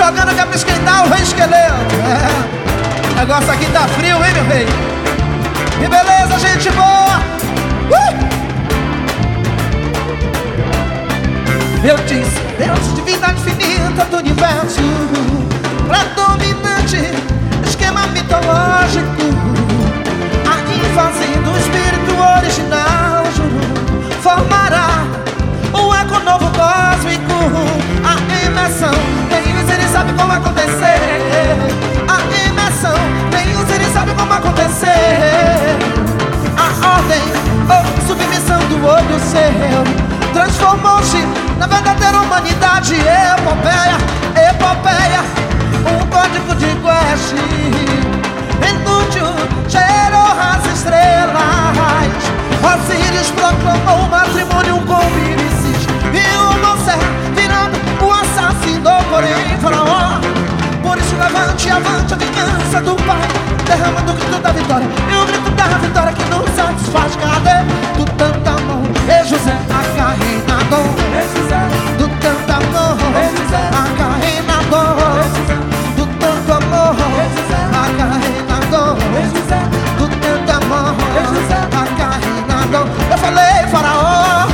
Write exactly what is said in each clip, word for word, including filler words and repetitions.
jogando que é pra esquentar o rei esqueleto. É. O negócio aqui tá frio, hein, meu rei? Que beleza, gente boa! Uh! Eu disse, Deus, divindade infinita do universo, predominante, esquema mitológico, aí fazendo o espírito original, juro, formará um eco novo cósmico. A imersão, nem usa ele sabe como acontecer. A imersão, nem usa ele sabe como acontecer. A ordem ou submissão do olho seu transformou-se na verdadeira humanidade. Epopeia, epopeia, um código de Quest. Inútil, gerou as estrelas. Osíris proclamou o matrimônio com Írisis e o Moisés virando o assassino, porém Faraó. Por isso levante, avante a vingança do Pai, derramando o grito da vitória e o grito da vitória que nos satisfaz. Cadê do tanto amor? E José acarrenador, do tanto amor, acarrenador, do tanto amor, acarrenador, do tanto amor, acarrenador. Eu falei Faraó,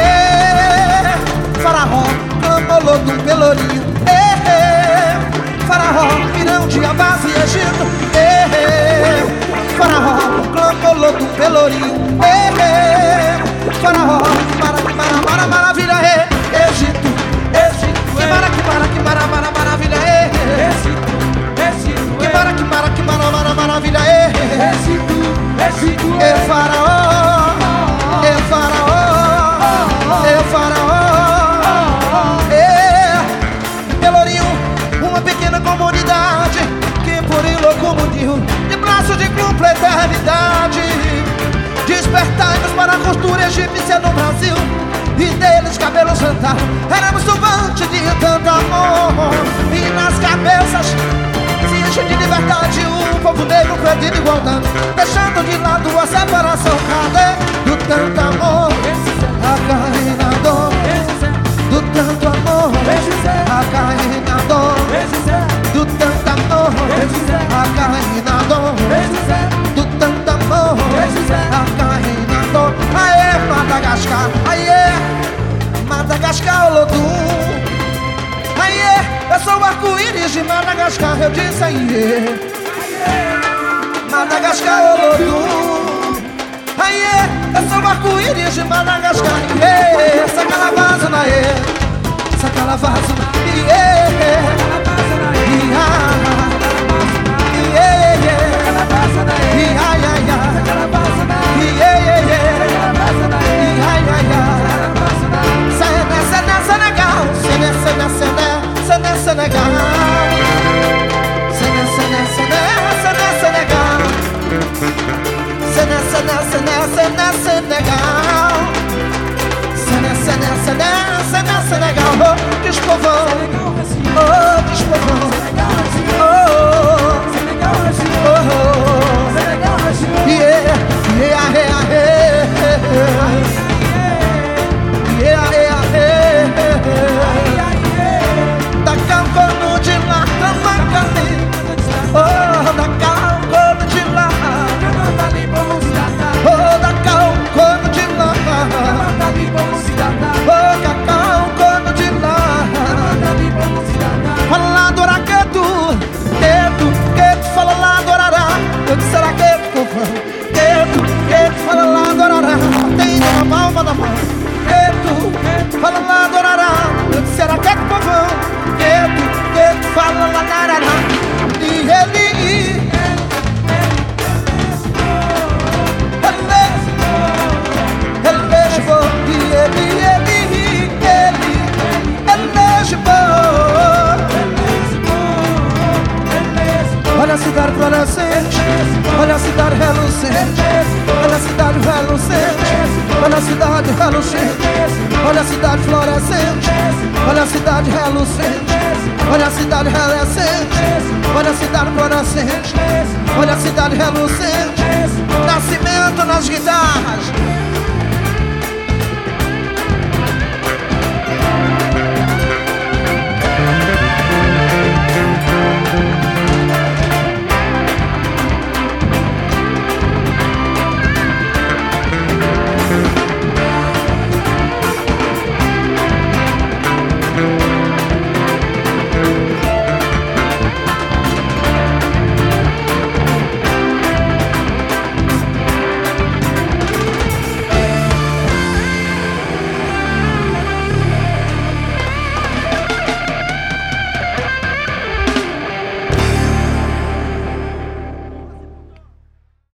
eh, Faraó, clamou do pelourinho, eh, Faraó, virão de Abás e Egito, eh, Faraó, clamou do pelourinho, eh, Faraó, para, para, para, maravilha, eh, Egito, Egito, que para, que para, que para, para, maravilha, eh, Egito, Egito, que para, que para, que para, para, maravilha, eh, Egito, Egito, eh, Faraó, eh, Faraó, eh, Faraó, eh, Pelourinho, uma pequena comunidade que por ilocomunil de braços de cúmpla eternidade. Despertai-nos para a cultura egípcia no Brasil e deles cabelos jantar. Éramos turbante de tanto amor e nas cabeças se enche de liberdade. O povo negro pedindo igualdade, deixando de lado a separação. Cadê do tanto amor? Acarrenador, do tanto amor, acarrenador, do tanto amor, acarrenador, do tanto amor, acarrenador. Aê, Madagascar, aê, Madagascar, Olodum. Aê, eu sou o arco-íris de Madagascar, eu disse aê, Madagascar, Olodum. Aê, eu sou o arco-íris de Madagascar, aê, Sacalavasa, aê, Sacalavasa, aê, Senegal, Senegal, oh, despovão, oh, despovão, oh, oh, yeah, yeah, yeah, yeah, yeah, yeah, da calcano de lá, Tamacali, oh, da calcano de lá, oh, da calcano de lá, oh, cacau, cano de lá. Fala lá do araqueto, queto, queto, fala lá do arará. Eu disse araqueto, povão, queto, queto, fala lá do arará. Tem uma palma da mão, queto, queto, fala lá do arará. Eu disse araqueto, povão, queto, queto, fala lá do arará. E ele olha a cidade florescente, olha a cidade relucente, olha a cidade relucente, olha a cidade relucente, olha a cidade florescente, olha a cidade relucente, olha a cidade relucente, olha a cidade florescente, olha a cidade relucente. Nascimento nas guitarras,